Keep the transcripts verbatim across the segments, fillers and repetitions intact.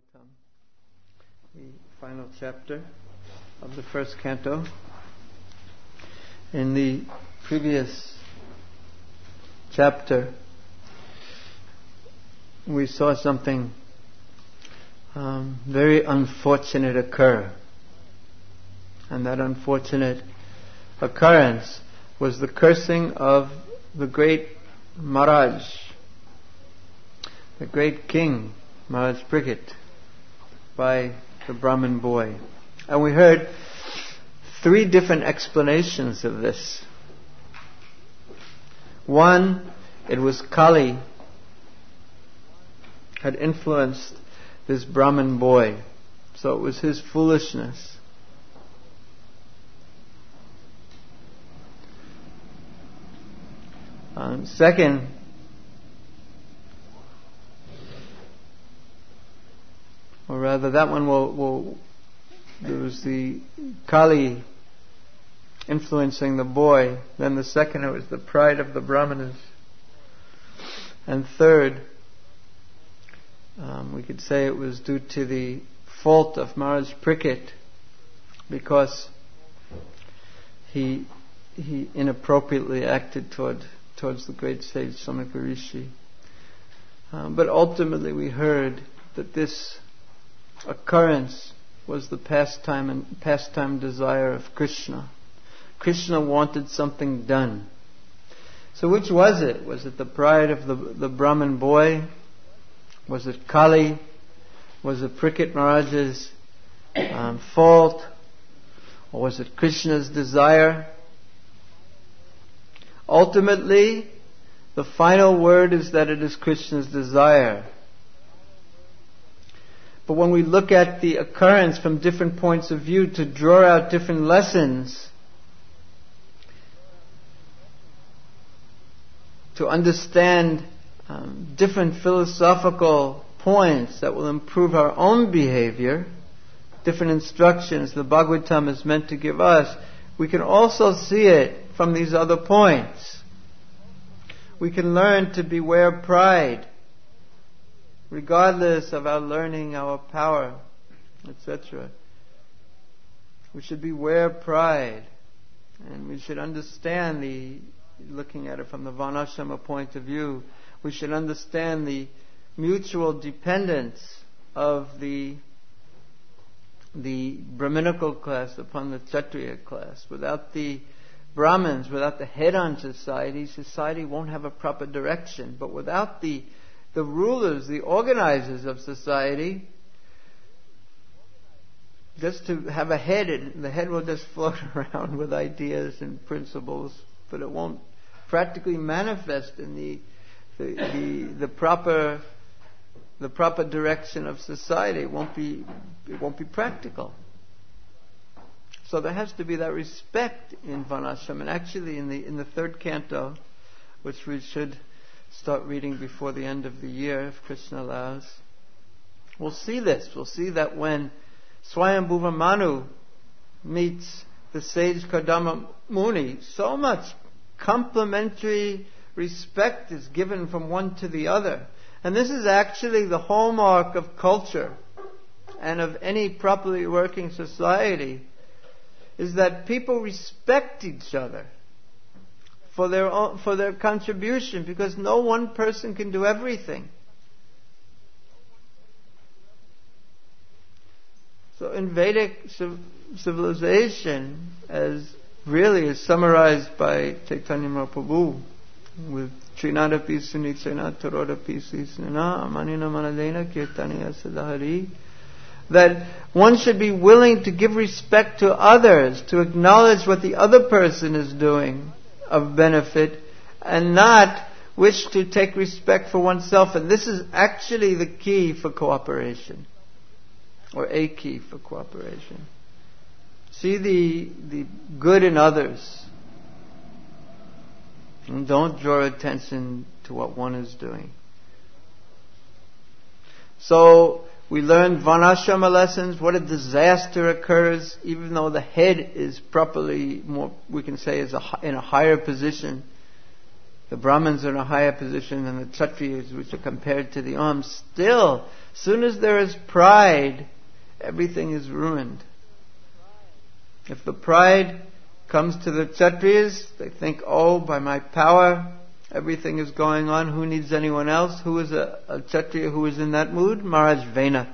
Bhagavatam, the final chapter of the first canto. In the previous chapter, we saw something um, very unfortunate occur. And that unfortunate occurrence was the cursing of the great Maharaj, the great king, Maharaj Parikshit, by the Brahmin boy. And we heard three different explanations of this. One, it was Kali had influenced this Brahmin boy, so it was his foolishness. Um, second, or rather that one will, will there was the Kali influencing the boy. Then the second, it was the pride of the Brahmanas. And third, um, we could say it was due to the fault of Maharaj Parikshit, because he he inappropriately acted toward towards the great sage Saumika Rishi. Um, but ultimately we heard that this occurrence was the pastime and pastime desire of Krishna. Krishna wanted something done. So which was it? Was it the pride of the, the Brahmin boy? Was it Kali? Was it Parikshit Maharaj's um, fault? Or was it Krishna's desire? Ultimately, the final word is that it is Krishna's desire. But when we look at the occurrence from different points of view to draw out different lessons, to understand um, different philosophical points that will improve our own behavior, different instructions the Bhagavatam is meant to give us, we can also see it from these other points. We can learn to beware pride, regardless of our learning, our power, et cetera. We should beware pride, and we should understand the, looking at it from the Varnashrama point of view, we should understand the mutual dependence of the the Brahminical class upon the Kshatriya class. Without the Brahmins, without the head on society, society won't have a proper direction. But without the the rulers, the organizers of society, just to have a head, it, the head will just float around with ideas and principles, but it won't practically manifest in the the the, the proper the proper direction of society. It won't be it won't be practical. So there has to be that respect in Varnashram. And actually in the in the third canto, which we should start reading before the end of the year, if Krishna allows, we'll see this. We'll see that when Swayambhuva Manu meets the sage Kardama Muni, so much complimentary respect is given from one to the other. And this is actually the hallmark of culture and of any properly working society, is that people respect each other for their own, for their contribution, because no one person can do everything. So in Vedic civilization, as really is summarized by Chaitanya Mahaprabhu with Trinadapi Sunicena Tarodapi Sisnana Amanina Manadena Kirtaniya Sadahari, that one should be willing to give respect to others, to acknowledge what the other person is doing of benefit, and not wish to take respect for oneself. And this is actually the key for cooperation, or a key for cooperation. See the the good in others, and don't draw attention to what one is doing. So we learned Varnashrama lessons, what a disaster occurs, even though the head is properly, more, we can say, is a, in a higher position. The Brahmins are in a higher position than the Kshatriyas, which are compared to the arms. Still, soon as there is pride, everything is ruined. If the pride comes to the Kshatriyas, they think, oh, by my power, everything is going on. Who needs anyone else? Who is a, a Kshatriya who is in that mood? Maharaj Vena.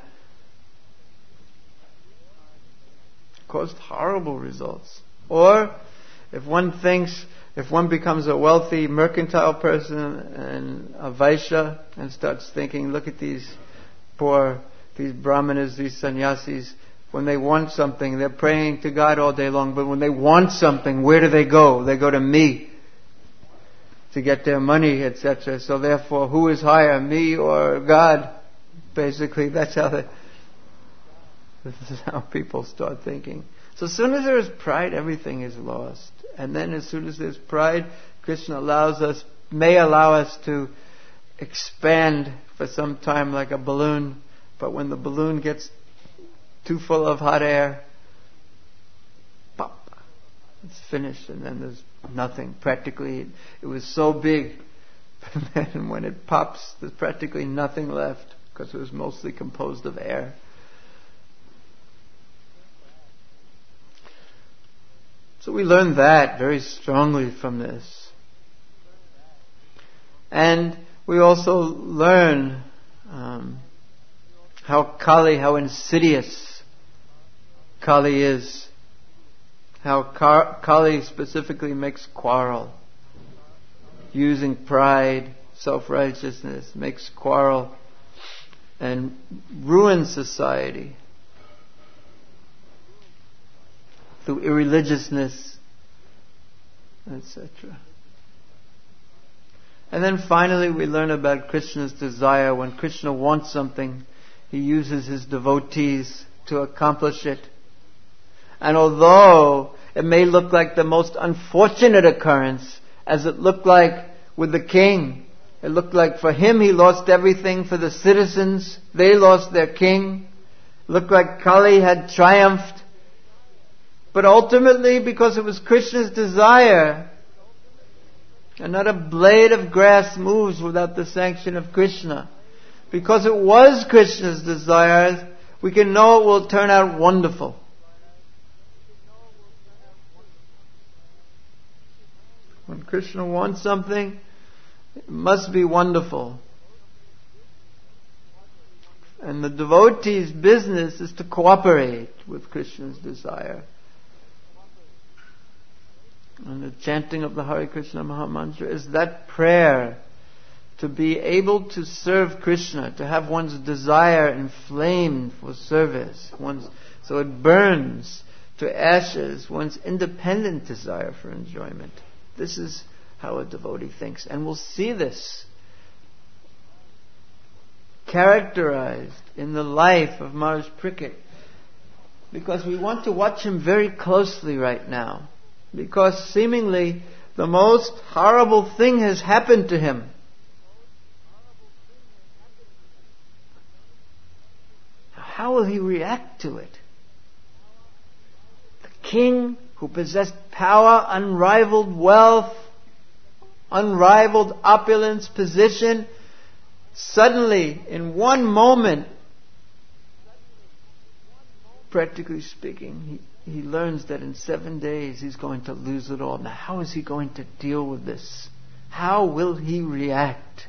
Caused horrible results. Or, if one thinks, if one becomes a wealthy mercantile person and a Vaishya and starts thinking, look at these poor, these brahmanas, these sannyasis, when they want something, they're praying to God all day long, but when they want something, where do they go? They go to me to get their money, et cetera. So therefore, who is higher, me or God? Basically, that's how they, this is how people start thinking. So as soon as there is pride, everything is lost. And then as soon as there's pride, Krishna allows us, may allow us to expand for some time like a balloon. But when the balloon gets too full of hot air, pop, it's finished, and then there's nothing. Practically, it, it was so big, but then when it pops, there's practically nothing left because it was mostly composed of air. So we learn that very strongly from this. And we also learn um, how Kali, how insidious Kali is. How Ka- Kali specifically makes quarrel. Using pride, self-righteousness, makes quarrel and ruins society through irreligiousness, et cetera. And then finally we learn about Krishna's desire. When Krishna wants something, he uses his devotees to accomplish it. And although it may look like the most unfortunate occurrence, as it looked like with the king, it looked like for him he lost everything, for the citizens they lost their king. It looked like Kali had triumphed. But ultimately, because it was Krishna's desire, and not a blade of grass moves without the sanction of Krishna. Because it was Krishna's desire, we can know it will turn out wonderful. When Krishna wants something, it must be wonderful. And the devotee's business is to cooperate with Krishna's desire. And the chanting of the Hare Krishna Maha Mantra is that prayer to be able to serve Krishna, to have one's desire inflamed for service, one's, so it burns to ashes, one's independent desire for enjoyment. This is how a devotee thinks. And we'll see this characterized in the life of Maharaj Parikshit, because we want to watch him very closely right now. Because seemingly the most horrible thing has happened to him. How will he react to it? The king who possessed power, unrivaled wealth, unrivaled opulence, position, suddenly, in one moment, practically speaking, he, he learns that in seven days he's going to lose it all. Now, how is he going to deal with this? How will he react?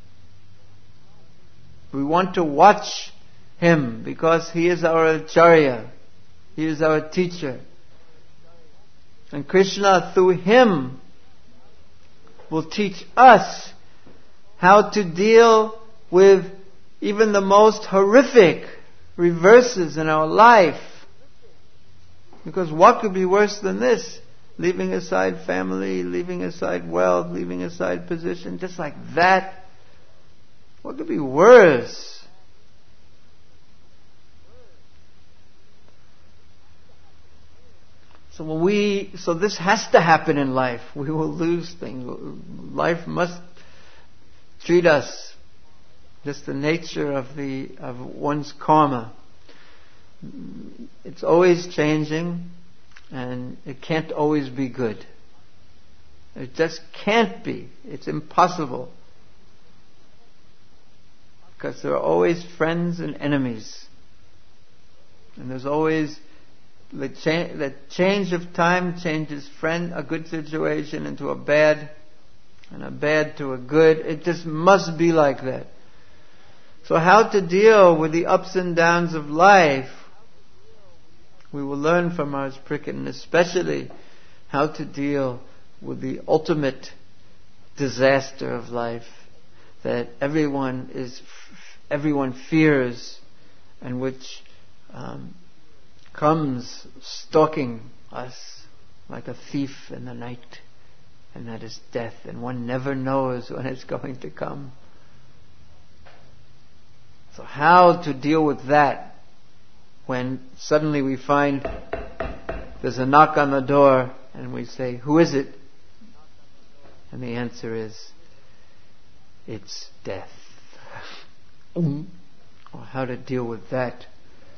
We want to watch him because he is our acharya. He is our teacher. And Krishna, through him, will teach us how to deal with even the most horrific reverses in our life. Because what could be worse than this? Leaving aside family, leaving aside wealth, leaving aside position, just like that. What could be worse? So when we, so this has to happen in life. We will lose things. Life must treat us. Just the nature of the of one's karma. It's always changing, and it can't always be good. It just can't be. It's impossible. because there are always friends and enemies. And there's always the, cha- the change of time changes friend a good situation into a bad, and a bad to a good. It just must be like that. So how to deal with the ups and downs of life, we will learn from Maharaj Parikshit, and especially how to deal with the ultimate disaster of life that everyone is, everyone fears, and which um, comes stalking us like a thief in the night, and that is death, and one never knows when it's going to come. So how to deal with that when suddenly we find there's a knock on the door and we say, "Who is it?" And the answer is, it's death. Or how to deal with that,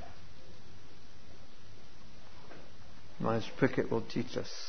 Maharaj Parikshit will teach us.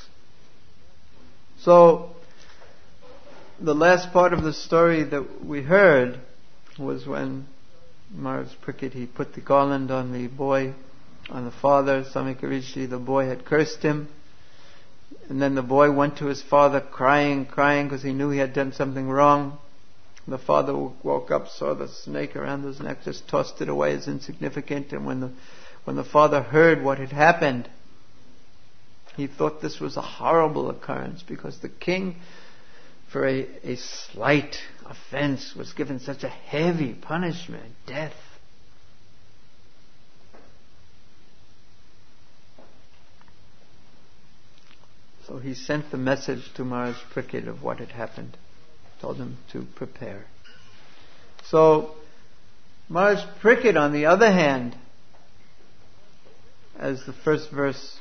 So, the last part of the story that we heard was when Maharaj Parikshit, he put the garland on the boy, on the father, Samika Rishi. The boy had cursed him. And then the boy went to his father crying, crying because he knew he had done something wrong. The father woke up, saw the snake around his neck, just tossed it away as insignificant. And when the, when the father heard what had happened, he thought this was a horrible occurrence, because the king, for a, a slight offense, was given such a heavy punishment, death. So he sent the message to Maharaj Parikshit of what had happened, told him to prepare. So Maharaj Parikshit, on the other hand, as the first verse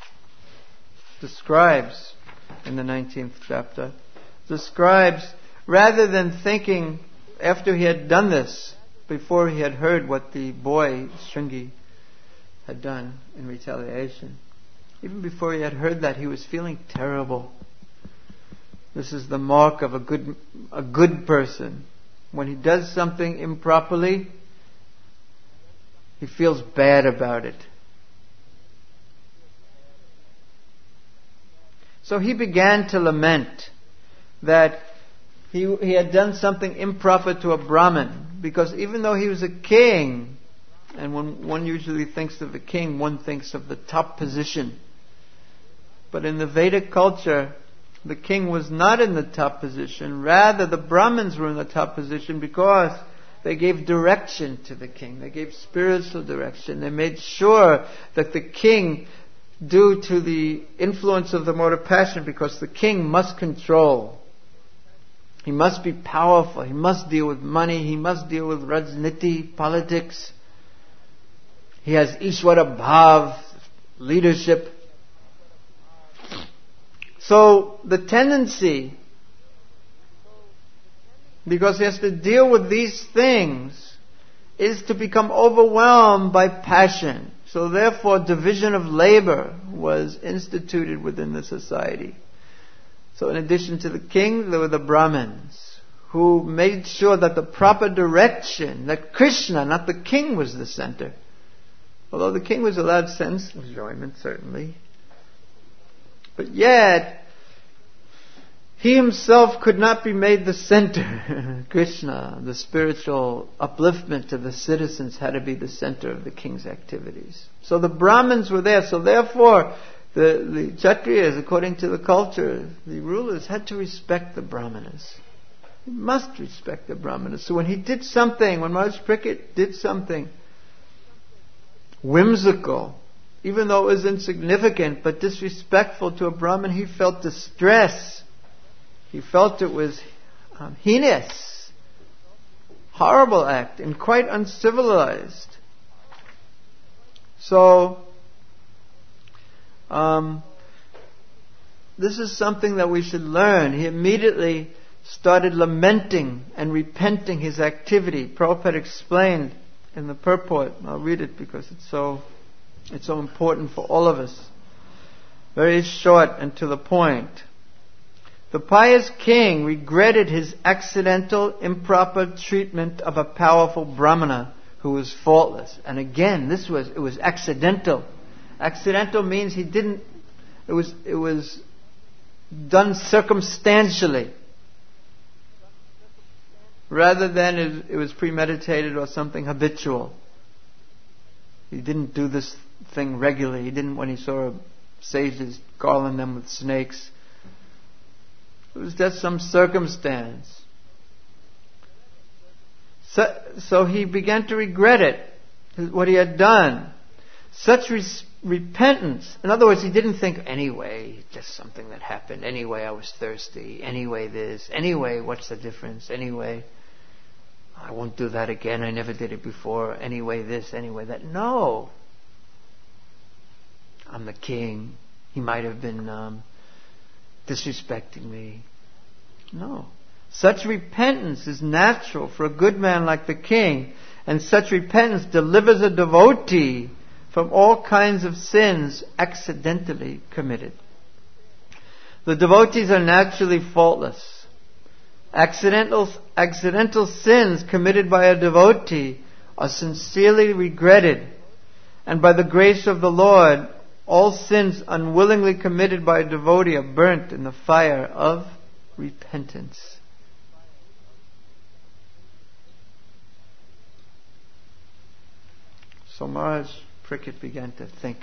describes in the nineteenth chapter, describes, rather than thinking, after he had done this, before he had heard what the boy Shringi had done in retaliation, even before he had heard that, he was feeling terrible. This is the mark of a good a good person. When he does something improperly, he feels bad about it. So he began to lament that he, he had done something improper to a Brahmin, because even though he was a king, and when one usually thinks of a king, one thinks of the top position. But in the Vedic culture, the king was not in the top position. Rather, the Brahmins were in the top position because they gave direction to the king. They gave spiritual direction. They made sure that the king, due to the influence of the mode of passion, because the king must control. He must be powerful. He must deal with money. He must deal with Rajniti, politics. He has Ishwara Bhav, leadership. So the tendency, because he has to deal with these things, is to become overwhelmed by passion. So therefore, division of labor was instituted within the society. So in addition to the king, there were the Brahmins, who made sure that the proper direction, that Krishna, not the king, was the center. Although the king was allowed sense enjoyment, certainly. But yet, he himself could not be made the center. Krishna, the spiritual upliftment of the citizens, had to be the center of the king's activities. So the Brahmins were there. So therefore, the, the Kshatriyas, according to the culture, the rulers had to respect the Brahmanas. He must respect the Brahmanas. So when he did something, when Maharaj Parikshit did something whimsical, even though it was insignificant but disrespectful to a Brahmin, he felt distress. He felt it was um, heinous, horrible act, and quite uncivilized. So, um, this is something that we should learn. He immediately started lamenting and repenting his activity. Prabhupada explained in the purport. I'll read it because it's so it's so important for all of us. Very short and to the point. The pious king regretted his accidental, improper treatment of a powerful brahmana who was faultless. And again, this was, it was accidental. Accidental means he didn't, it was, it was done circumstantially. Rather than it, it was premeditated or something habitual. He didn't do this thing regularly. He didn't, when he saw sages, garland them with snakes. It was just some circumstance. So, so he began to regret it, what he had done. Such res- repentance. In other words, he didn't think, anyway, just something that happened. Anyway, I was thirsty. Anyway, this. Anyway, what's the difference? Anyway, I won't do that again. I never did it before. Anyway, this. Anyway, that. No. I'm the king. He might have been um, disrespecting me. No. Such repentance is natural for a good man like the king, and such repentance delivers a devotee from all kinds of sins accidentally committed. The devotees are naturally faultless. Accidental, accidental sins committed by a devotee are sincerely regretted, and by the grace of the Lord, all sins unwillingly committed by a devotee are burnt in the fire of repentance. So Maharaj Parikshit began to think,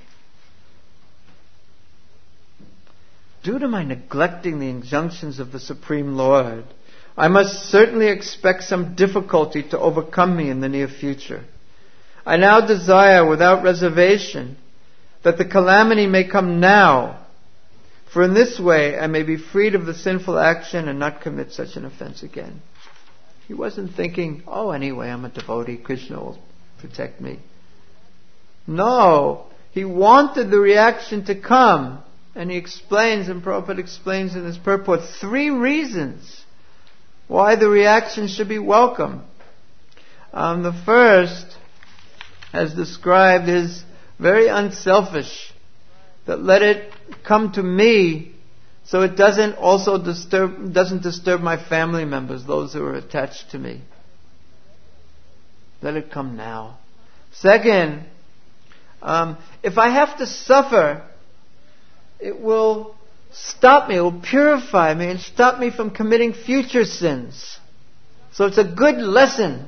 due to my neglecting the injunctions of the Supreme Lord, I must certainly expect some difficulty to overcome me in the near future. I now desire without reservation that the calamity may come now, for in this way I may be freed of the sinful action and not commit such an offense again. He wasn't thinking, oh, anyway, I'm a devotee, Krishna will protect me. No, he wanted the reaction to come. And he explains, and Prabhupada explains in his purport, three reasons why the reaction should be welcome. Um, the first, as described, is very unselfish. That let it come to me so it doesn't also disturb, doesn't disturb my family members, those who are attached to me. Let it come now. Second, um, if I have to suffer, it will stop me, it will purify me and stop me from committing future sins. So it's a good lesson.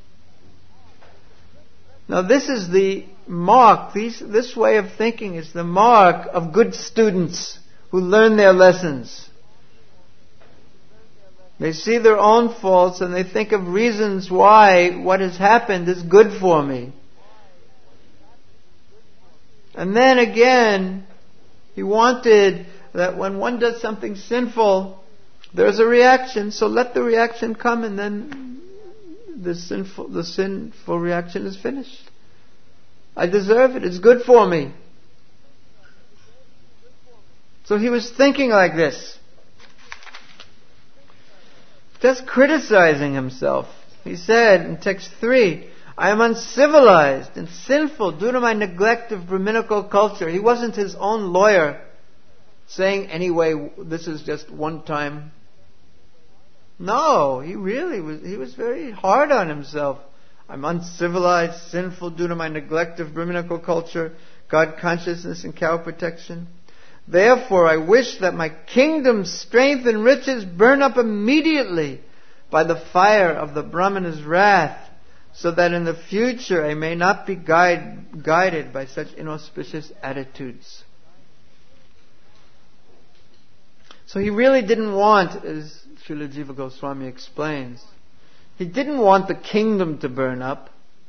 Now this is the mark, these, this way of thinking is the mark of good students who learn their lessons. They see their own faults and they think of reasons why what has happened is good for me. And then again, he wanted that when one does something sinful, there's a reaction, so let the reaction come and then the sinful, the sinful reaction is finished. I deserve it, it's good for me. So he was thinking like this. Just criticizing himself. He said in text three, I am uncivilized and sinful due to my neglect of Brahminical culture. He wasn't his own lawyer saying, anyway, this is just one time. No, he really was, he was very hard on himself. I'm uncivilized, sinful due to my neglect of Brahminical culture, God consciousness and cow protection. Therefore, I wish that my kingdom's strength and riches burn up immediately by the fire of the Brahmana's wrath, so that in the future I may not be guide, guided by such inauspicious attitudes. So he really didn't want, as Srila Jiva Goswami explains, he didn't want the kingdom to burn up.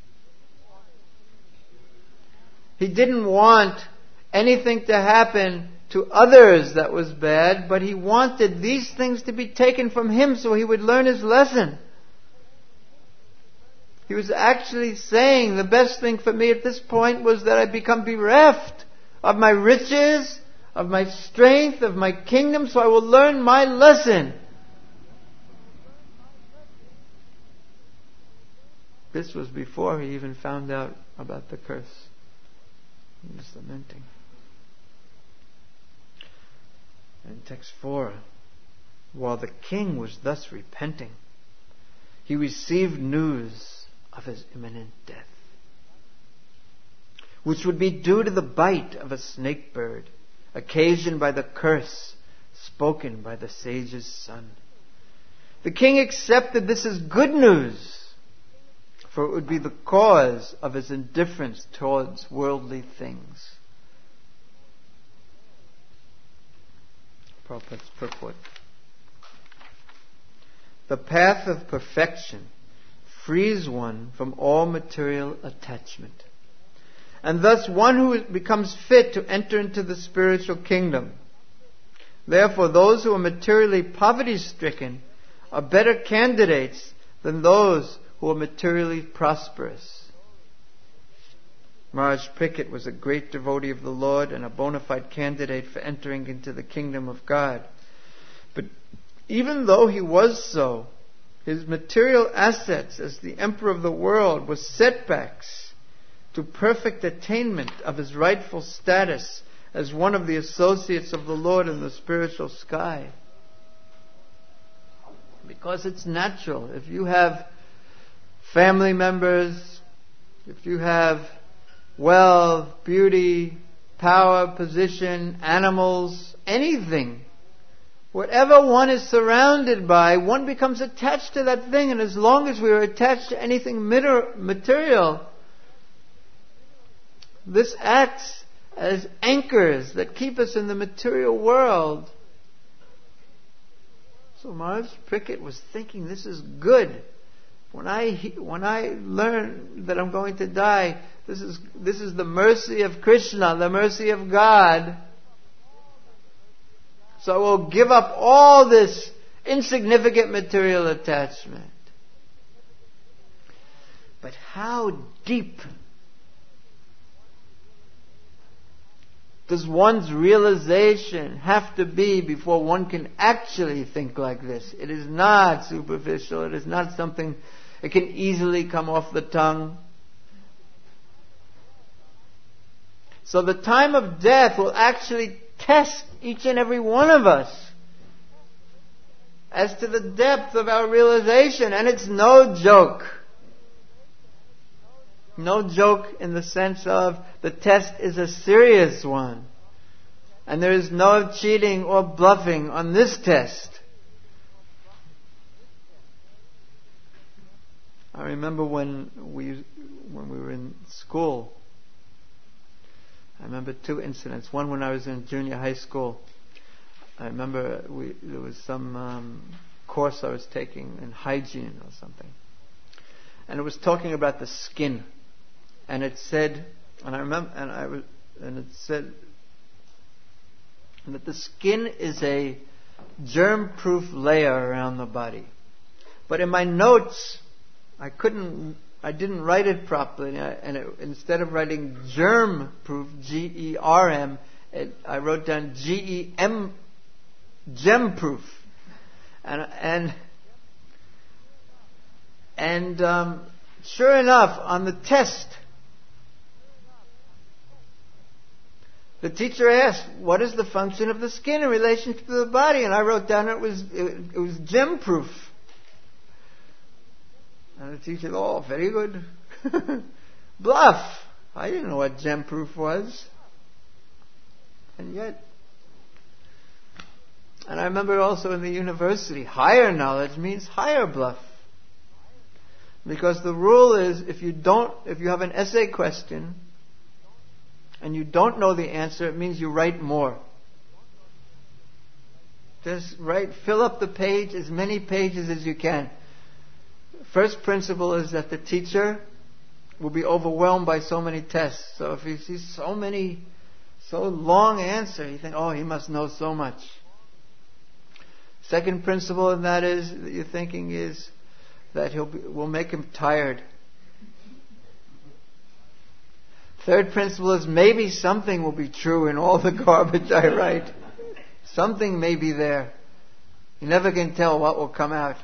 He didn't want anything to happen to others that was bad, but he wanted these things to be taken from him so he would learn his lesson. He was actually saying the best thing for me at this point was that I become bereft of my riches, of my strength, of my kingdom, so I will learn my lesson. This was before he even found out about the curse. He was lamenting. In text four, While the king was thus repenting, he received news of his imminent death, which would be due to the bite of a snake bird, occasioned by the curse spoken by the sage's son. The king accepted this as good news, for it would be the cause of his indifference towards worldly things. Prabhupada's purport. The path of perfection frees one from all material attachment, and thus one who becomes fit to enter into the spiritual kingdom. Therefore, those who are materially poverty-stricken are better candidates than those who are materially prosperous. Maharaj Prickett was a great devotee of the Lord and a bona fide candidate for entering into the kingdom of God. But even though he was so, his material assets as the emperor of the world were setbacks to perfect attainment of his rightful status as one of the associates of the Lord in the spiritual sky. Because it's natural. If you have family members, if you have wealth, beauty, power, position, animals, anything, whatever one is surrounded by, one becomes attached to that thing. And as long as we are attached to anything material, this acts as anchors that keep us in the material world. So Maharaj Prickett was thinking, this is good. When I when I learn that I'm going to die, this is this is the mercy of Krishna, the mercy of God. So I will give up all this insignificant material attachment. But how deep does one's realization have to be before one can actually think like this? It is not superficial. It is not something that can easily come off the tongue. So the time of death will actually test each and every one of us as to the depth of our realization. And it's no joke. No joke in the sense of the test is a serious one. And there is no cheating or bluffing on this test. I remember when we when we were in school, I remember two incidents. One when I was in junior high school. I remember we, there was some um, course I was taking in hygiene or something. And it was talking about the skin. And it said, and I remember, and I was, and it said that the skin is a germ-proof layer around the body. But in my notes, I couldn't, I didn't write it properly, and, I, and it, instead of writing germ-proof, G E R M, it, I wrote down G E M, gem-proof, and and and um, sure enough, on the test, the teacher asked, what is the function of the skin in relation to the body? And I wrote down it was it, it was gem-proof. And the teacher said, oh, very good. Bluff. I didn't know what gem-proof was. And yet, and I remember also in the university, higher knowledge means higher bluff. Because the rule is, if you don't, if you have an essay question, and you don't know the answer, it means you write more. Just write, fill up the page, as many pages as you can. First principle is that the teacher will be overwhelmed by so many tests. So if he sees so many, so long answer, you think, oh, he must know so much. Second principle, and that is, that you're thinking is that he'll be, will make him tired. Third principle is maybe something will be true in all the garbage I write. Something may be there. You never can tell what will come out.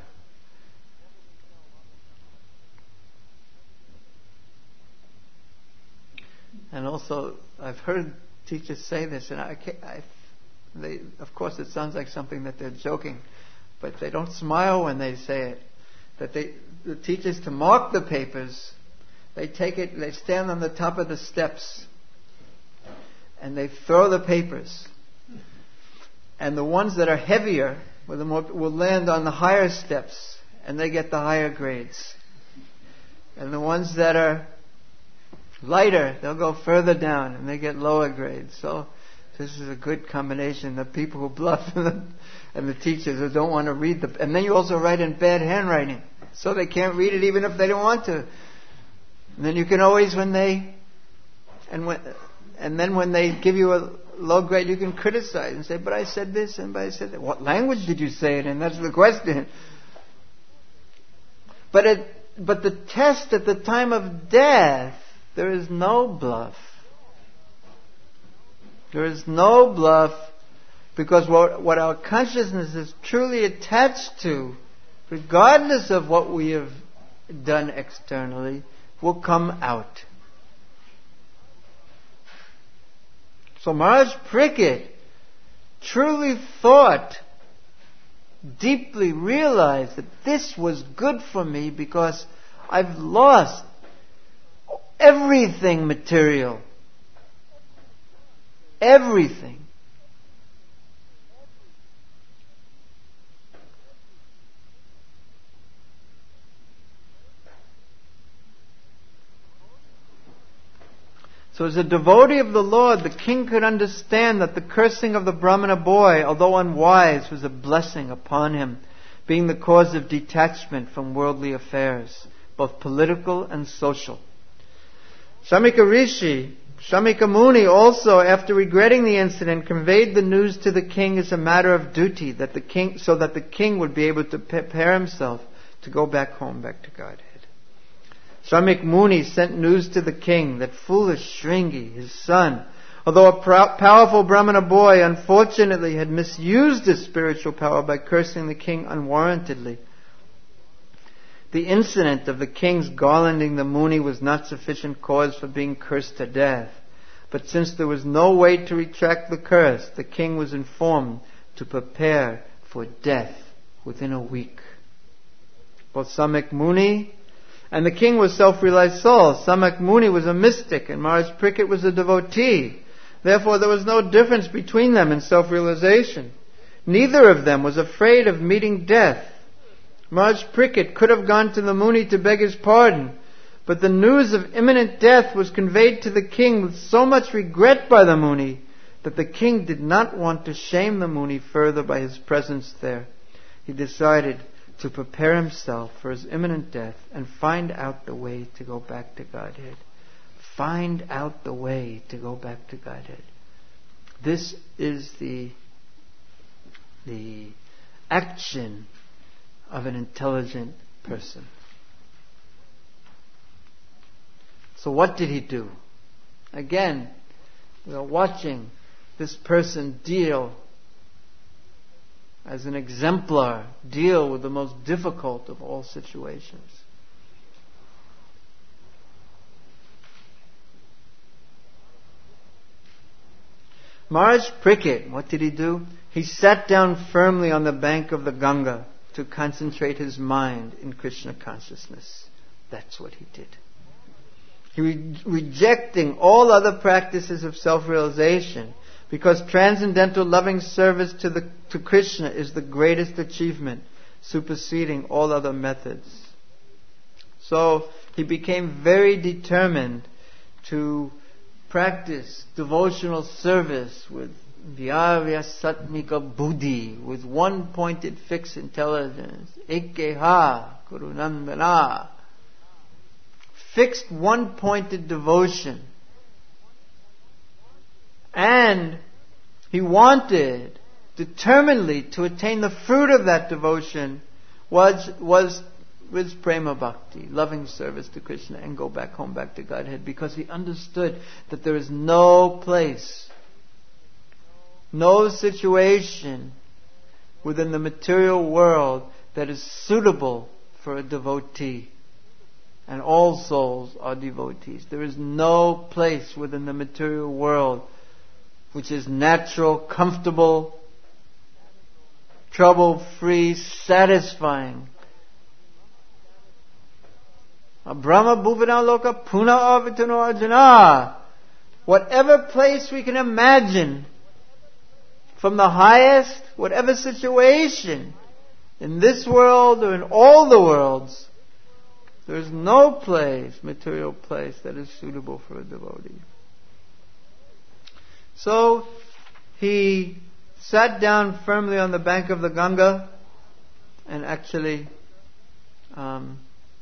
And also, I've heard teachers say this, and I, can't, I they, of course, it sounds like something that they're joking, but they don't smile when they say it. That they, the teachers to mark the papers, they take it, they stand on the top of the steps, and they throw the papers. And the ones that are heavier will, the more, will land on the higher steps, and they get the higher grades. And the ones that are lighter, they'll go further down, and they get lower grades. So this is a good combination. The people who bluff and the, and the teachers who don't want to read the... And then you also write in bad handwriting, so they can't read it even if they don't want to. And then you can always, when they... And when... And then when they give you a low grade, you can criticize and say, but I said this and but I said that. What language did you say it in? That's the question. But it, but the test at the time of death, there is no bluff. There is no bluff, because what, what our consciousness is truly attached to, regardless of what we have done externally, will come out. So Maharaj Parikshit truly thought, deeply realized that this was good for me because I've lost everything material. Everything. So as a devotee of the Lord, the king could understand that the cursing of the Brahmana boy, although unwise, was a blessing upon him, being the cause of detachment from worldly affairs, both political and social. Shamika Rishi, Shamika Muni also, after regretting the incident, conveyed the news to the king as a matter of duty, that the king, so that the king would be able to prepare himself to go back home, back to Godhead. Shamik Muni sent news to the king that foolish Shringi, his son, although a pro- powerful Brahmana boy, unfortunately had misused his spiritual power by cursing the king unwarrantedly. The incident of the king's garlanding the Muni was not sufficient cause for being cursed to death. But since there was no way to retract the curse, the king was informed to prepare for death within a week. Both Shamik Muni and the king was self-realized soul. Shamik Muni was a mystic and Maharaj Parikshit was a devotee. Therefore there was no difference between them in self-realization. Neither of them was afraid of meeting death. Maharaj Parikshit could have gone to the Muni to beg his pardon, but the news of imminent death was conveyed to the king with so much regret by the Muni that the king did not want to shame the Muni further by his presence there. He decided to prepare himself for his imminent death and find out the way to go back to Godhead. Find out the way to go back to Godhead. This is the, the action of an intelligent person. So what did he do? Again, we are watching this person deal as an exemplar, deal with the most difficult of all situations. Maharaj Parikshit, what did he do? He sat down firmly on the bank of the Ganga to concentrate his mind in Krishna consciousness. That's what he did. He re- rejecting all other practices of self-realization, because transcendental loving service to the to Krishna is the greatest achievement, superseding all other methods. So he became very determined to practice devotional service with Vyavya Satmika Buddhi, with one pointed fixed intelligence. Ekkeha Kurunandana. Fixed one pointed devotion. And he wanted determinedly to attain the fruit of that devotion was was with prema bhakti, loving service to Krishna, and go back home, back to Godhead, because he understood that there is no place, no situation within the material world that is suitable for a devotee. And all souls are devotees. There is no place within the material world which is natural, comfortable, trouble-free, satisfying. Brahma bhuvana loka puna avitano arjuna. Whatever place we can imagine, from the highest, whatever situation, in this world or in all the worlds, there is no place, material place, that is suitable for a devotee. So, he sat down firmly on the bank of the Ganga, and actually um,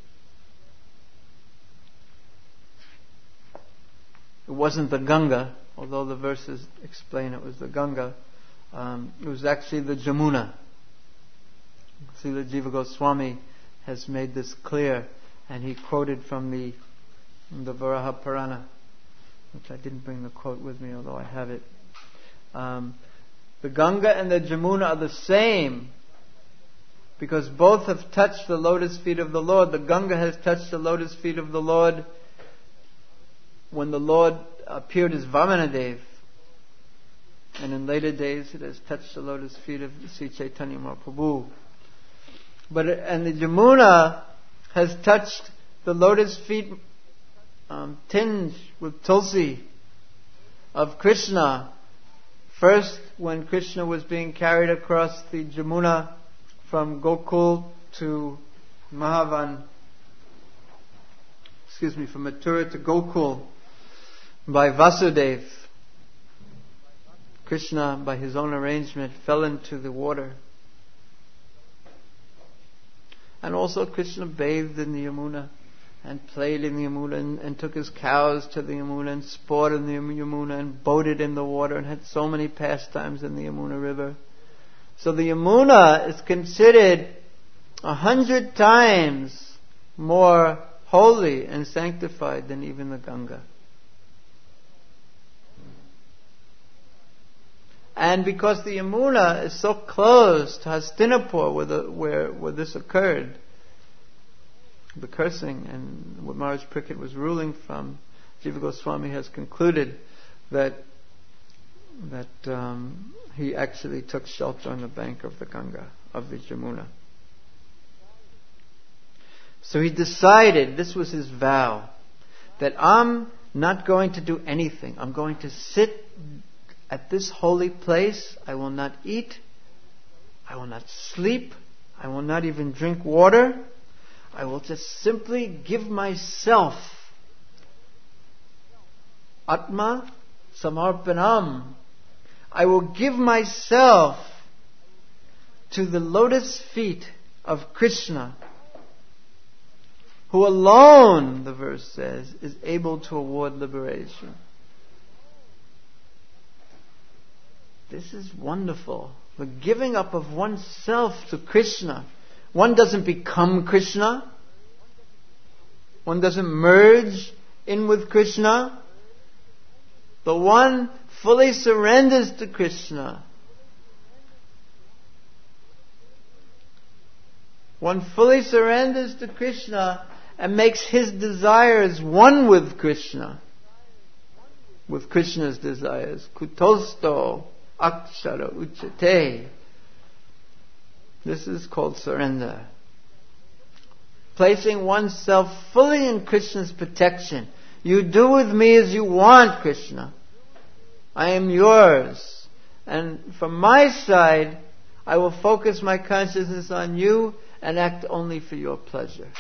it wasn't the Ganga, although the verses explain it was the Ganga. Um, it was actually the Jamuna. Srila Jiva Goswami has made this clear, and he quoted from the, from the Varaha Purana, which I didn't bring the quote with me, although I have it. Um, the Ganga and the Jamuna are the same, because both have touched the lotus feet of the Lord. The Ganga has touched the lotus feet of the Lord when the Lord appeared as Vamanadev, and in later days it has touched the lotus feet of Sri Chaitanya Mahaprabhu. But it, and the Jamuna has touched the lotus feet um, tinged with tulsi of Krishna. First, when Krishna was being carried across the Jamuna from Gokul to Mahavan, excuse me, from Mathura to Gokul by Vasudev, Krishna, by his own arrangement, fell into the water. And also Krishna bathed in the Yamuna and played in the Yamuna and, and took his cows to the Yamuna and sported in the Yamuna and boated in the water and had so many pastimes in the Yamuna river. So the Yamuna is considered a hundred times more holy and sanctified than even the Ganga. And because the Yamuna is so close to Hastinapur, where, the, where, where this occurred, the cursing and what Maharaj Parikshit was ruling from, Jiva Goswami has concluded that that um, he actually took shelter on the bank of the Ganga, of the Jamuna. So he decided, this was his vow, that I'm not going to do anything. I'm going to sit at this holy place. I will not eat. I will not sleep. I will not even drink water. I will just simply give myself Atma Samarpanam. I will give myself to the lotus feet of Krishna, who alone, the verse says, is able to award liberation. This is wonderful. The giving up of oneself to Krishna. One doesn't become Krishna. One doesn't merge in with Krishna. The one fully surrenders to Krishna. One fully surrenders to Krishna and makes his desires one with Krishna. With Krishna's desires. Kutosto akshara uchate. This is called surrender. Placing oneself fully in Krishna's protection. You do with me as you want, Krishna. I am yours. And from my side, I will focus my consciousness on you and act only for your pleasure.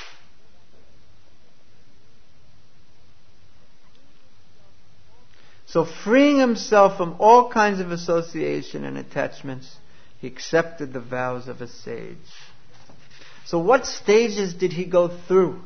So freeing himself from all kinds of association and attachments, he accepted the vows of a sage. So what stages did he go through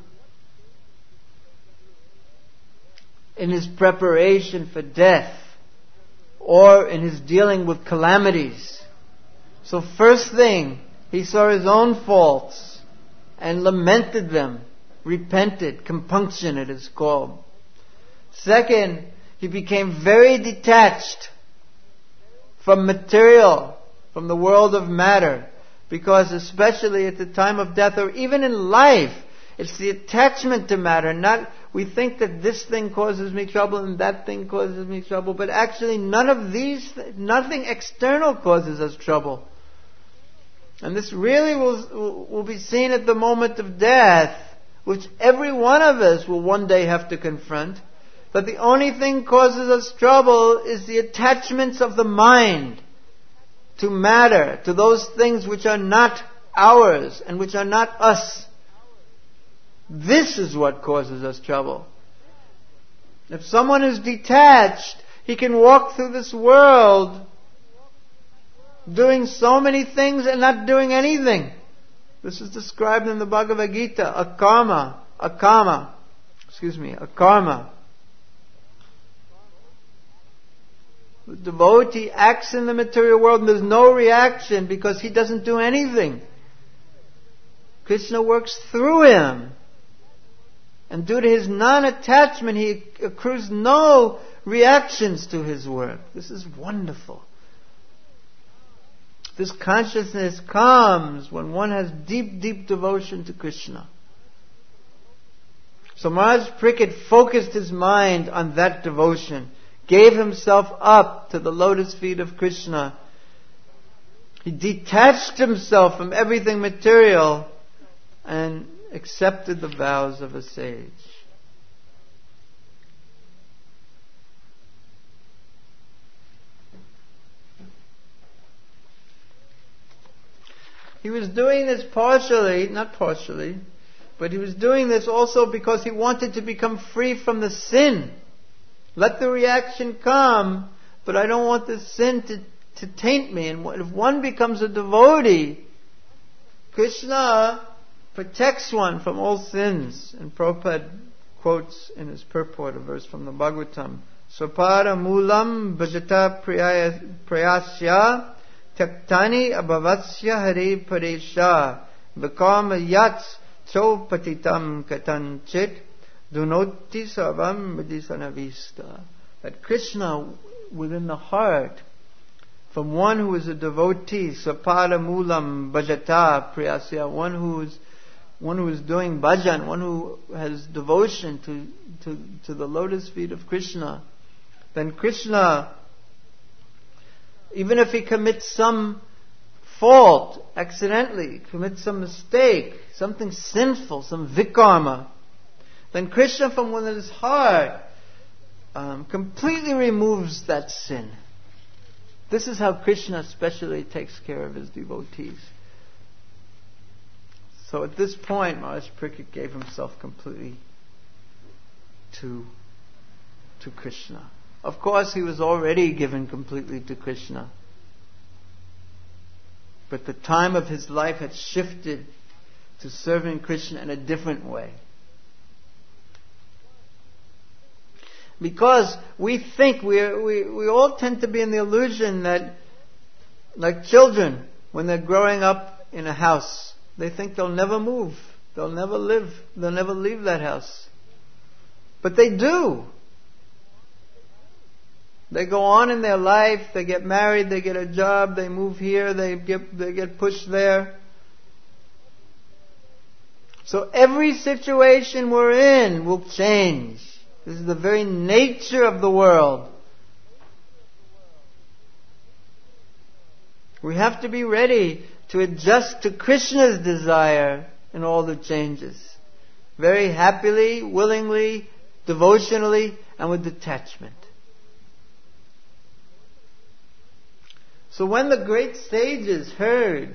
in his preparation for death or in his dealing with calamities? So first thing, he saw his own faults and lamented them, repented, compunction it is called. Second, he became very detached from material, from the world of matter, because especially at the time of death or even in life, it's the attachment to matter. Not we think that this thing causes me trouble and that thing causes me trouble, but actually none of these, nothing external causes us trouble. And this really will, will be seen at the moment of death, which every one of us will one day have to confront. But the only thing causes us trouble is the attachments of the mind to matter, to those things which are not ours and which are not us. This is what causes us trouble. If someone is detached, he can walk through this world doing so many things and not doing anything. This is described in the Bhagavad Gita, a karma, a karma, excuse me, a karma. The devotee acts in the material world and there's no reaction because he doesn't do anything. Krishna works through him. And due to his non-attachment, he accrues no reactions to his work. This is wonderful. This consciousness comes when one has deep, deep devotion to Krishna. So Maharaj Parikshit focused his mind on that devotion, gave himself up to the lotus feet of Krishna. He detached himself from everything material and accepted the vows of a sage. He was doing this partially, not partially, but he was doing this also because he wanted to become free from the sin. Let the reaction come, but I don't want the sin to, to taint me. And if one becomes a devotee, Krishna protects one from all sins. And Prabhupada quotes in his purport a verse from the Bhagavatam, Swapada Moolam Bhajata Prayasya Taktani Abhavatsya Hari Paresha Vikama Yats Chopatitam Katanchit Dunoti Sarvam Vidisanavista. That Krishna within the heart, from one who is a devotee, Swapada Moolam Bhajata Prayasya, one who is one who is doing bhajan, one who has devotion to, to, to the lotus feet of Krishna, then Krishna, even if he commits some fault, accidentally, commits some mistake, something sinful, some vikarma, then Krishna from within his heart um, completely removes that sin. This is how Krishna especially takes care of his devotees. So at this point, Maharaj Parikshit gave himself completely to, to Krishna. Of course, he was already given completely to Krishna. But the time of his life had shifted to serving Krishna in a different way. Because we think, we, we, we all tend to be in the illusion that, like children, when they're growing up in a house, they think they'll never move. They'll never live. They'll never leave that house. But they do. They go on in their life. They get married. They get a job. They move here. They get, they get pushed there. So every situation we're in will change. This is the very nature of the world. We have to be ready to adjust to Krishna's desire in all the changes. Very happily, willingly, devotionally, and with detachment. So when the great sages heard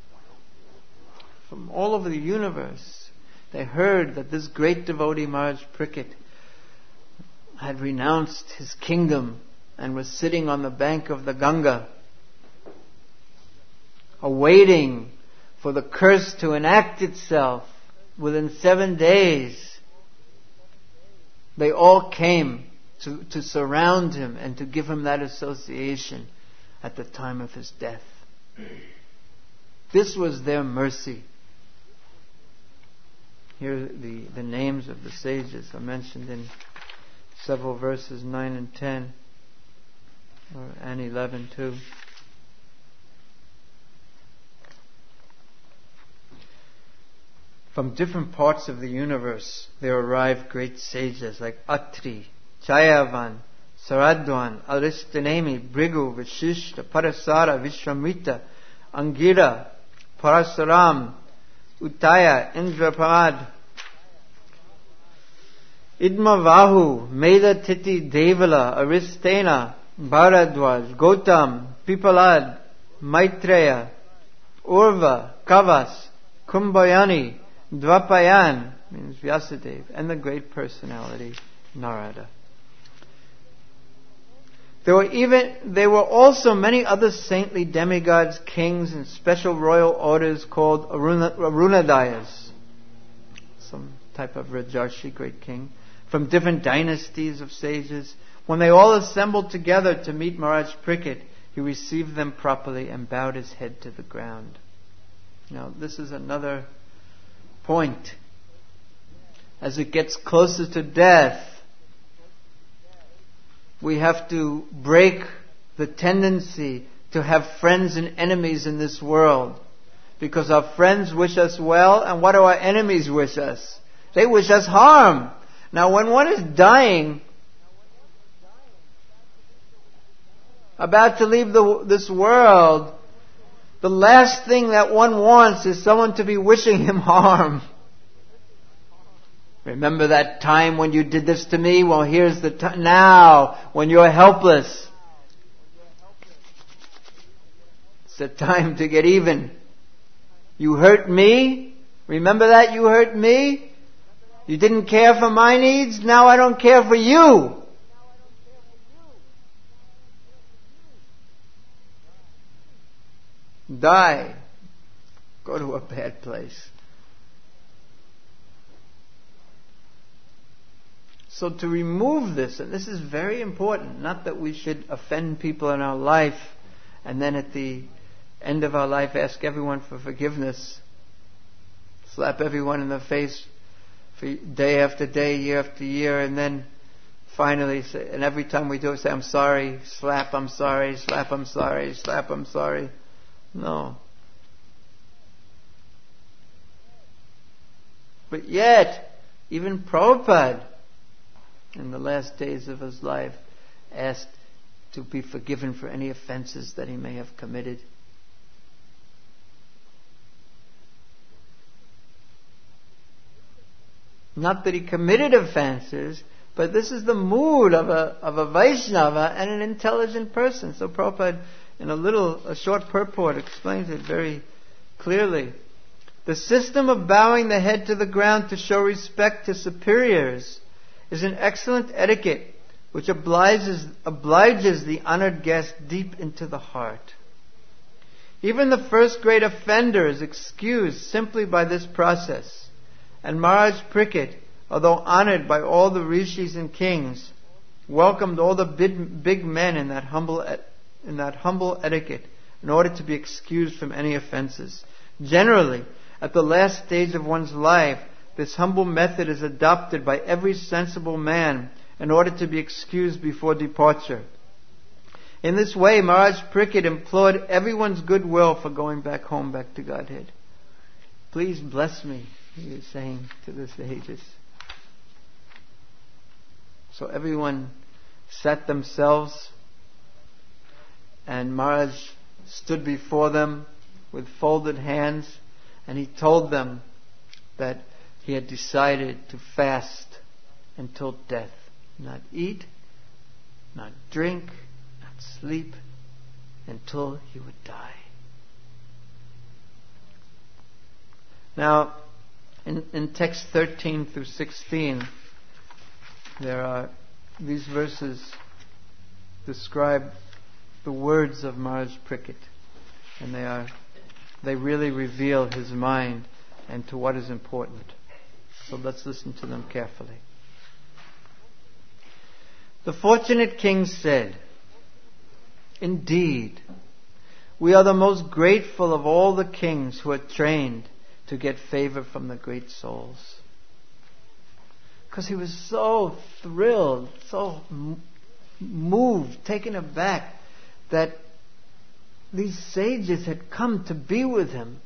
from all over the universe, they heard that this great devotee Maharaj Parikshit had renounced his kingdom and was sitting on the bank of the Ganga, awaiting for the curse to enact itself within seven days. They all came to, to surround him and to give him that association at the time of his death. This was their mercy. Here the, the names of the sages are mentioned in several verses, nine and ten, or, and eleven too. From different parts of the universe there arrived great sages like Atri, Chayavan, Saradwan, Aristonemi, Brigu, Vishishta, Parasara, Vishwamita, Angira, Parasuram, Uttaya, Indrapad, Idmavahu, Medatiti, Devala, Aristena, Bharadwaj, Gautam, Pipalad, Maitreya, Urva, Kavas, Kumbhayani, Dvapayan, means Vyasadeva, and the great personality, Narada. There were even, there were also many other saintly demigods, kings, and special royal orders called Aruna, Arunadayas, some type of Rajarshi, great king, from different dynasties of sages. When they all assembled together to meet Maharaj Parikshit, he received them properly and bowed his head to the ground. Now, this is another point. As it gets closer to death, we have to break the tendency to have friends and enemies in this world. Because our friends wish us well, and what do our enemies wish us? They wish us harm. Now, when one is dying, about to leave the, this world, the last thing that one wants is someone to be wishing him harm. Remember that time when you did this to me? Well, here's the time now when you're helpless. It's the time to get even. You hurt me? Remember that? You hurt me? You didn't care for my needs? Now I don't care for you. Die. Go to a bad place. So to remove this, and this is very important, not that we should offend people in our life and then at the end of our life ask everyone for forgiveness, slap everyone in the face for day after day, year after year, and then finally say, and every time we do it say, I'm sorry, slap, I'm sorry, slap, I'm sorry, slap, I'm sorry. No. But yet, even Prabhupada, in the last days of his life, asked to be forgiven for any offenses that he may have committed. Not that he committed offenses, but this is the mood of a of a Vaishnava and an intelligent person. So Prabhupada, in a little, a short purport, explains it very clearly. The system of bowing the head to the ground to show respect to superiors is an excellent etiquette which obliges, obliges the honored guest deep into the heart. Even the first great offender is excused simply by this process. And Maharaj Parikshit, although honored by all the rishis and kings, welcomed all the big, big men in that humble in that humble etiquette in order to be excused from any offenses. Generally, at the last stage of one's life, this humble method is adopted by every sensible man in order to be excused before departure. In this way, Maharaj Parikshit implored everyone's goodwill for going back home, back to Godhead. Please bless me, he is saying to the sages. So everyone sat themselves, and Maharaj stood before them with folded hands, and he told them that he had decided to fast until death. Not eat, not drink, not sleep, until he would die. Now, in, in text thirteen through sixteen, there are these verses describe the words of Maharaj Parikshit, and they are they really reveal his mind and to what is important. So let's listen to them carefully. The fortunate king said, "Indeed, we are the most grateful of all the kings who are trained to get favor from the great souls." Because he was so thrilled, so m- moved, taken aback that these sages had come to be with him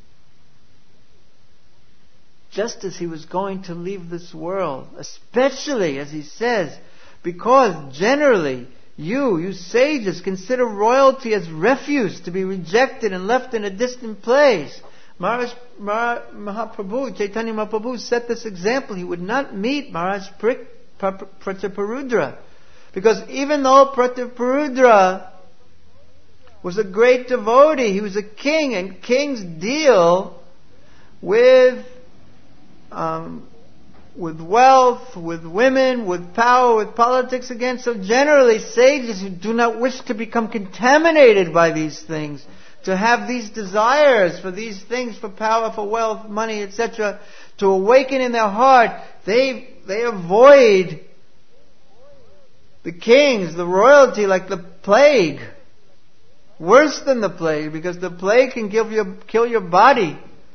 just as he was going to leave this world. Especially, as he says, because generally you, you sages, consider royalty as refuse to be rejected and left in a distant place. Maharaj, Maharaj Mahaprabhu, Chaitanya Mahaprabhu set this example. He would not meet Maharaj Prataparudra. Because even though Prataparudra was a great devotee, he was a king, and kings deal with um, with wealth, with women, with power, with politics again. So generally, sages who do not wish to become contaminated by these things, to have these desires for these things, for power, for wealth, money, et cetera, to awaken in their heart, they they avoid the kings, the royalty, like the plague. Worse than the plague, because the plague can kill your, kill your body.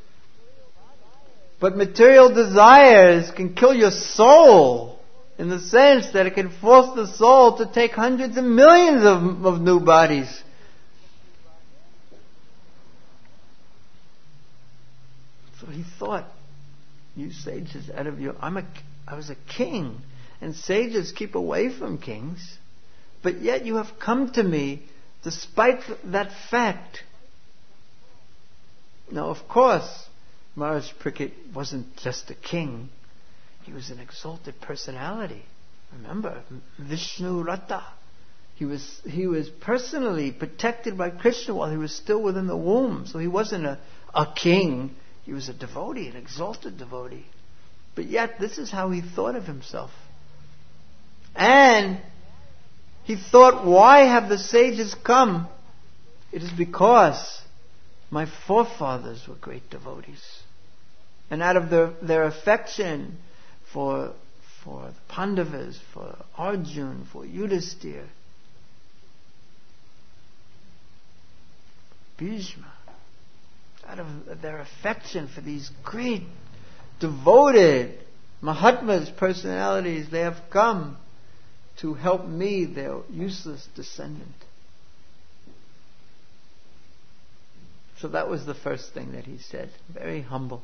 But material desires can kill your soul, in the sense that it can force the soul to take hundreds and millions of, of new bodies. So he thought, you sages, out of your, I'm a, I was a king, and sages keep away from kings, but yet you have come to me despite that fact. Now, of course, Maharaj Parikshit wasn't just a king. He was an exalted personality. Remember, Vishnu Rata. He was, he was personally protected by Krishna while he was still within the womb. So he wasn't a, a king. He was a devotee, an exalted devotee. But yet, this is how he thought of himself. And he thought, why have the sages come? It is because my forefathers were great devotees. And out of their, their affection for, for the Pandavas, for Arjun, for Yudhisthira, Bhishma, out of their affection for these great, devoted Mahatmas, personalities, they have come to help me, their useless descendant. So that was the first thing that he said. Very humble.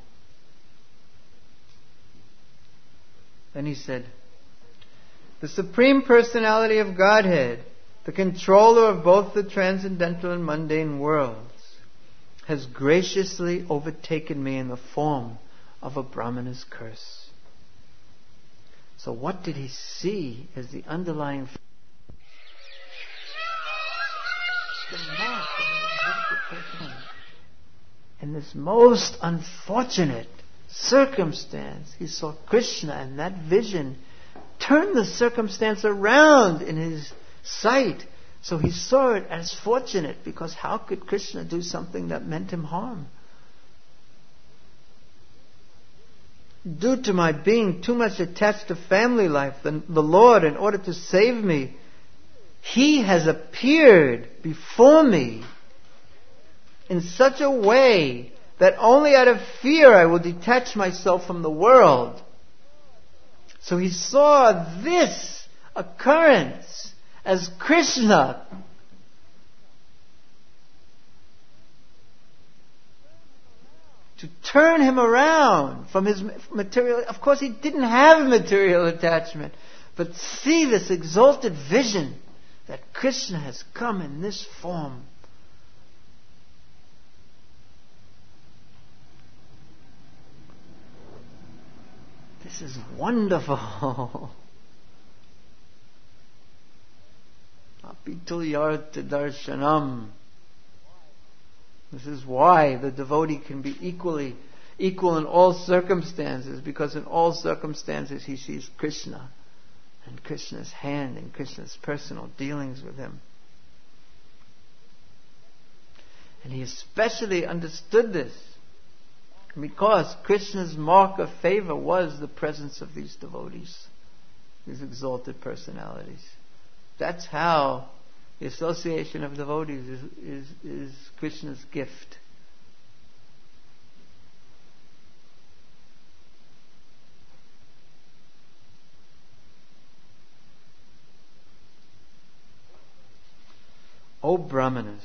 Then he said, the Supreme Personality of Godhead, the controller of both the transcendental and mundane worlds, has graciously overtaken me in the form of a Brahmana's curse. So what did he see as the underlying the mark of an exalted person? In this most unfortunate circumstance, he saw Krishna, and that vision turned the circumstance around in his sight. So he saw it as fortunate, because how could Krishna do something that meant him harm? Due to my being too much attached to family life, the, the Lord, in order to save me, He has appeared before me in such a way that only out of fear I will detach myself from the world. So he saw this occurrence as Krishna to turn him around from his material. Of course, he didn't have material attachment, but see this exalted vision that Krishna has come in this form. This is wonderful. Apitulyartha darshanam. This is why the devotee can be equally equal in all circumstances, because in all circumstances he sees Krishna and Krishna's hand and Krishna's personal dealings with him. And he especially understood this because Krishna's mark of favor was the presence of these devotees, these exalted personalities. That's how the association of devotees is, is, is Krishna's gift. O Brahmanas,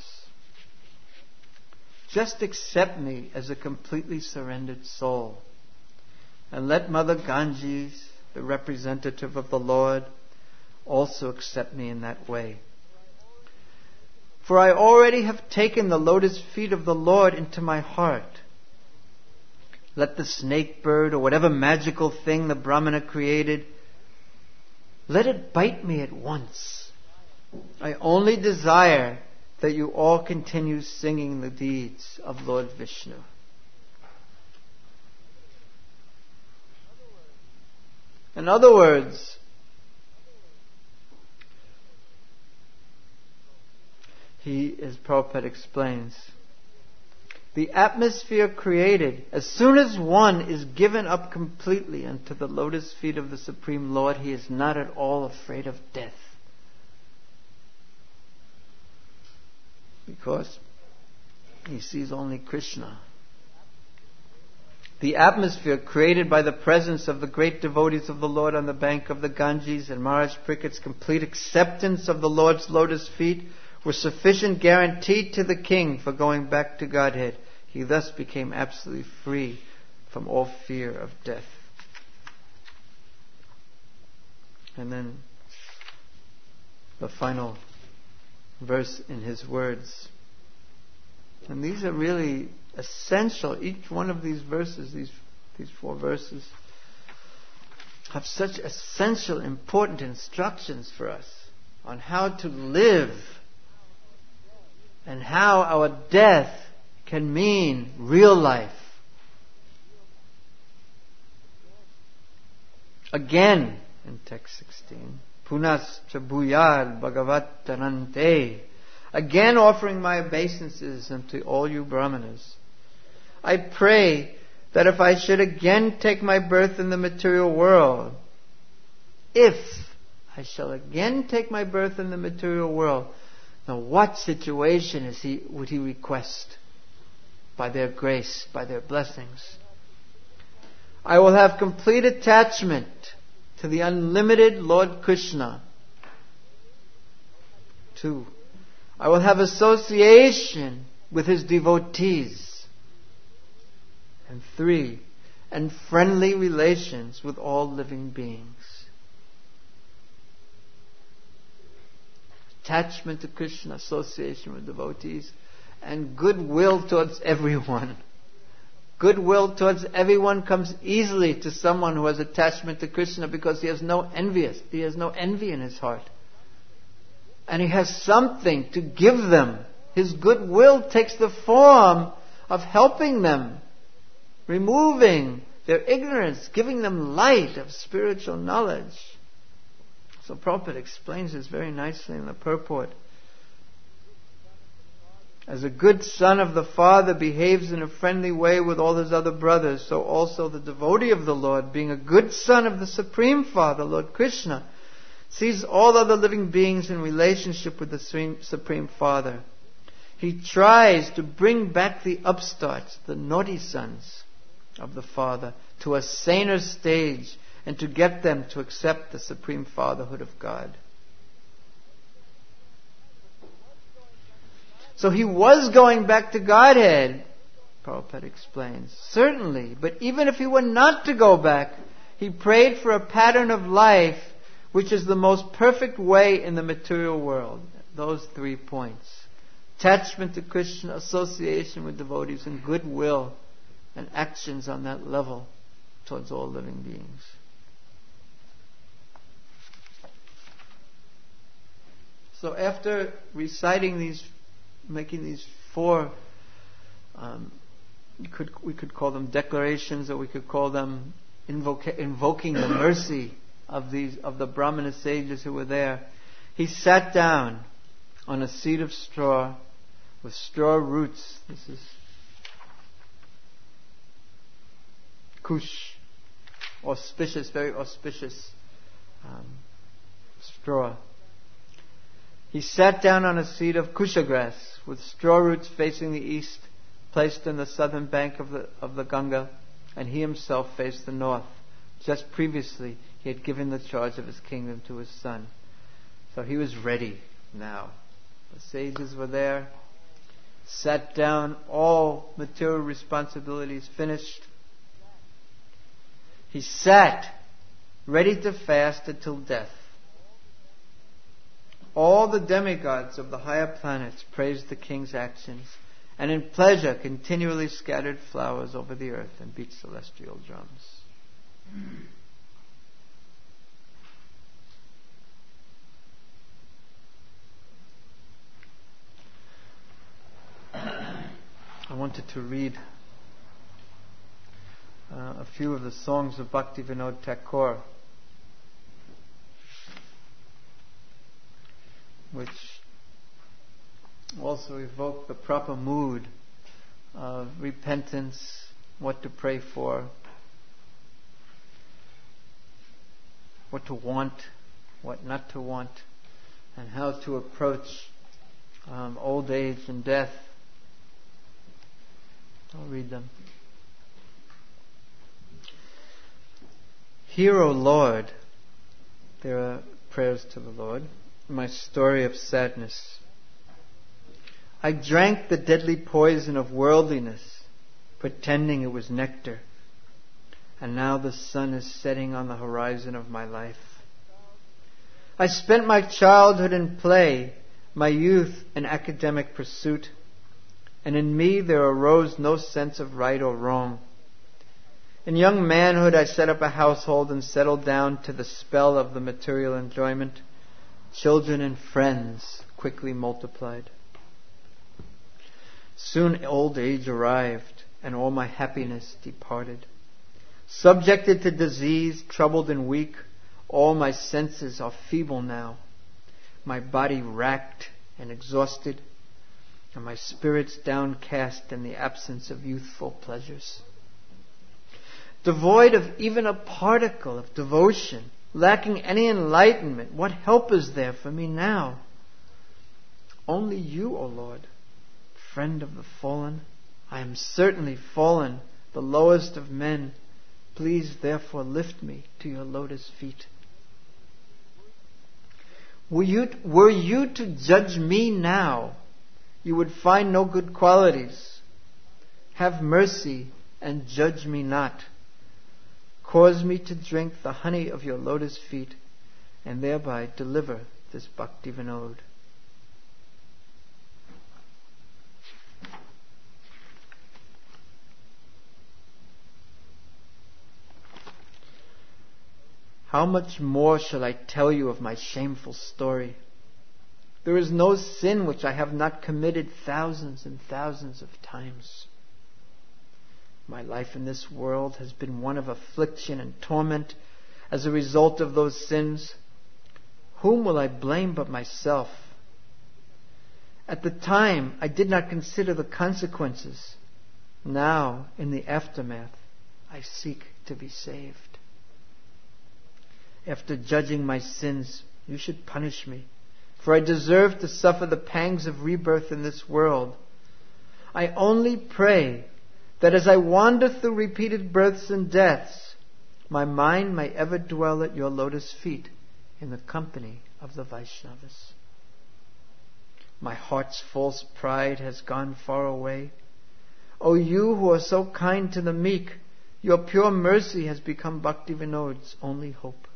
just accept me as a completely surrendered soul, and let Mother Ganges, the representative of the Lord, also accept me in that way. For I already have taken the lotus feet of the Lord into my heart, let the snake bird or whatever magical thing the Brahmana created, let it bite me at once. I only desire that you all continue singing the deeds of Lord Vishnu. In other words, he, as Prabhupada explains, the atmosphere created, as soon as one is given up completely unto the lotus feet of the Supreme Lord, he is not at all afraid of death. Because he sees only Krishna. The atmosphere created by the presence of the great devotees of the Lord on the bank of the Ganges and Maharaj Parikshit's complete acceptance of the Lord's lotus feet were sufficient guarantee to the king for going back to Godhead. He thus became absolutely free from all fear of death. And then the final verse in his words. And these are really essential. Each one of these verses, these, these four verses, have such essential, important instructions for us on how to live and how our death can mean real life. Again, in text sixteen, Punas Chabuyal Bhagavat Tanante, again offering my obeisances unto all you Brahmanas. I pray that if I should again take my birth in the material world, if I shall again take my birth in the material world, now what situation is he, would he request? By their grace, by their blessings. I will have complete attachment to the unlimited Lord Krishna. Two, I will have association with his devotees. And three, and friendly relations with all living beings. Attachment to Krishna, association with devotees, and goodwill towards everyone. Goodwill towards everyone comes easily to someone who has attachment to Krishna because he has no envious, he has no envy in his heart. And he has something to give them. His goodwill takes the form of helping them, removing their ignorance, giving them light of spiritual knowledge. So Prabhupada explains this very nicely in the purport. As a good son of the Father behaves in a friendly way with all his other brothers, so also the devotee of the Lord, being a good son of the Supreme Father, Lord Krishna, sees all other living beings in relationship with the Supreme Father. He tries to bring back the upstarts, the naughty sons of the Father, to a saner stage and to get them to accept the Supreme Fatherhood of God. So he was going back to Godhead, Prabhupada explains. Certainly, but even if he were not to go back, he prayed for a pattern of life which is the most perfect way in the material world. Those three points. Attachment to Krishna, association with devotees, and goodwill and actions on that level towards all living beings. So after reciting these, making these four, um, you could, we could call them declarations, or we could call them invoca- invoking the mercy of these of the Brahmana sages who were there. He sat down on a seat of straw with straw roots. This is kush, auspicious, very auspicious um, straw. He sat down on a seat of kusha grass with straw roots facing the east, placed in the southern bank of the of the Ganga, and he himself faced the north. Just previously, he had given the charge of his kingdom to his son. So he was ready now. The sages were there, sat down, all material responsibilities finished. He sat, ready to fast until death. All the demigods of the higher planets praised the king's actions, and in pleasure continually scattered flowers over the earth and beat celestial drums. I wanted to read uh, a few of the songs of Bhaktivinoda Thakur, which also evoke the proper mood of repentance, what to pray for, what to want, what not to want, and how to approach um, old age and death. I'll read them. Hear, O Lord, there are prayers to the Lord, my story of sadness. I drank the deadly poison of worldliness, pretending it was nectar, and now the sun is setting on the horizon of my life. I spent my childhood in play, my youth in academic pursuit, and in me there arose no sense of right or wrong. In young manhood I set up a household and settled down to the spell of the material enjoyment. Children and friends quickly multiplied. Soon old age arrived, and all my happiness departed. Subjected to disease, troubled and weak, all my senses are feeble now. My body racked and exhausted, and my spirits downcast in the absence of youthful pleasures. Devoid of even a particle of devotion, lacking any enlightenment, what help is there for me now? Only you, O Lord, friend of the fallen. I am certainly fallen, the lowest of men. Please therefore lift me to your lotus feet. Were you, were you to judge me now, you would find no good qualities. Have mercy and judge me not. Cause me to drink the honey of your lotus feet, and thereby deliver this Bhakti Vinod. How much more shall I tell you of my shameful story? There is no sin which I have not committed thousands and thousands of times. My life in this world has been one of affliction and torment as a result of those sins. Whom will I blame but myself? At the time, I did not consider the consequences. Now, in the aftermath, I seek to be saved. After judging my sins, you should punish me, for I deserve to suffer the pangs of rebirth in this world. I only pray that as I wander through repeated births and deaths, my mind may ever dwell at your lotus feet in the company of the Vaishnavas. My heart's false pride has gone far away. O you who are so kind to the meek, your pure mercy has become Bhakti Vinod's only hope.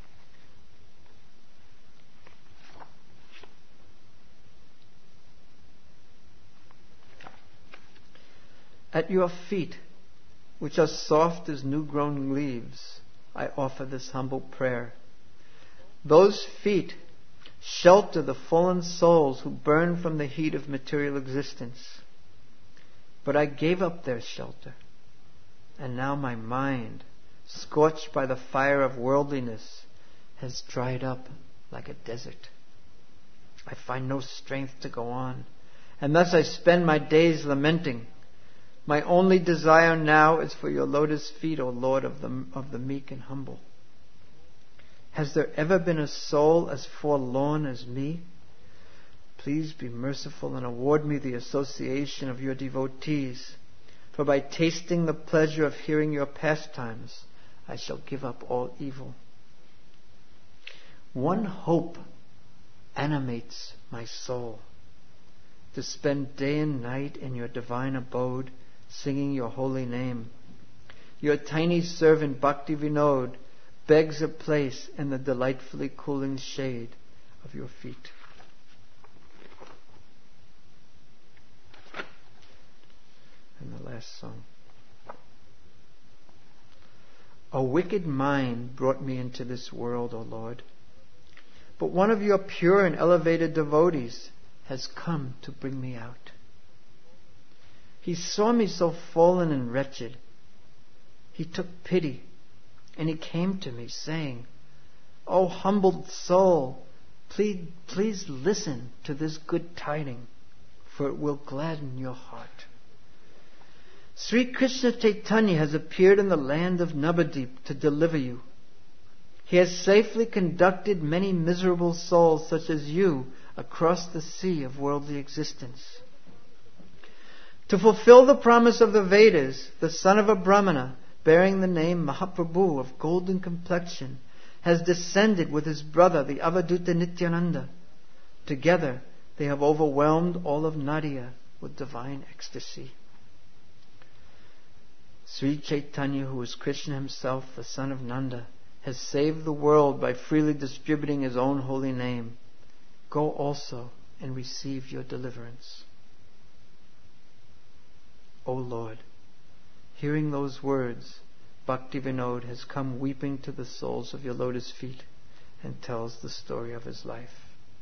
At your feet, which are soft as new-grown leaves, I offer this humble prayer. Those feet shelter the fallen souls who burn from the heat of material existence. But I gave up their shelter, and now my mind, scorched by the fire of worldliness, has dried up like a desert. I find no strength to go on, and thus I spend my days lamenting. My only desire now is for your lotus feet, O Lord of the, of the meek and humble. Has there ever been a soul as forlorn as me? Please be merciful and award me the association of your devotees, for by tasting the pleasure of hearing your pastimes, I shall give up all evil. One hope animates my soul, to spend day and night in your divine abode, singing your holy name. Your tiny servant Bhakti Vinod begs a place in the delightfully cooling shade of your feet. last song. A wicked mind brought me into this world, O Lord. But one of your pure and elevated devotees has come to bring me out. He saw me so fallen and wretched. He took pity and he came to me saying, O humbled soul, please, please listen to this good tiding, for it will gladden your heart. Sri Krishna Chaitanya has appeared in the land of Navadip to deliver you. He has safely conducted many miserable souls such as you across the sea of worldly existence. To fulfill the promise of the Vedas, the son of a Brahmana, bearing the name Mahaprabhu of golden complexion, has descended with his brother, the Avaduta Nityananda. Together, they have overwhelmed all of Nadia with divine ecstasy. Sri Chaitanya, who is Krishna himself, the son of Nanda, has saved the world by freely distributing his own holy name. Go also and receive your deliverance. O Lord, hearing those words, Bhaktivinoda has come weeping to the soles of your lotus feet and tells the story of his life.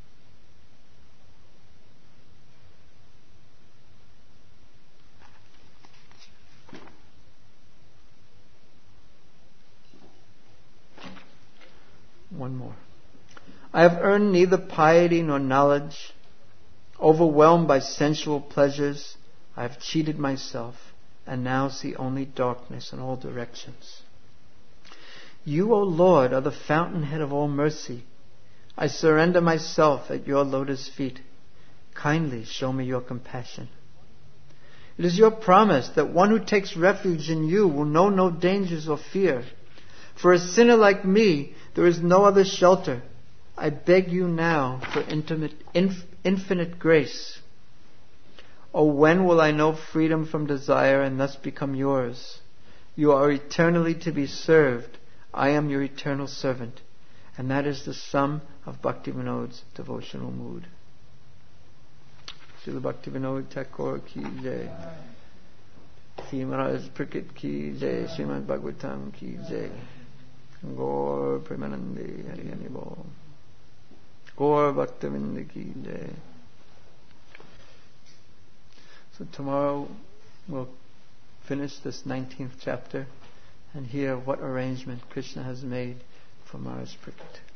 One more. I have earned neither piety nor knowledge. Overwhelmed by sensual pleasures, I have cheated myself and now see only darkness in all directions. You, O Lord, are the fountainhead of all mercy. I surrender myself at your lotus feet. Kindly show me your compassion. It is your promise that one who takes refuge in you will know no dangers or fear. For a sinner like me, there is no other shelter. I beg you now for intimate, inf- infinite grace. Oh, when will I know freedom from desire and thus become yours? You are eternally to be served. I am your eternal servant. And that is the sum of Bhaktivinoda's devotional mood. Srila Bhaktivinoda Thakur ki jai. Sri Maharaj Prakrit ki jai. Srimad Bhagavatam ki jai. Gaur Premanande Hari Hari Bol. Gaur Bhaktivinoda ki jai. So tomorrow we'll finish this nineteenth chapter and hear what arrangement Krishna has made for Maharaj Prakrit.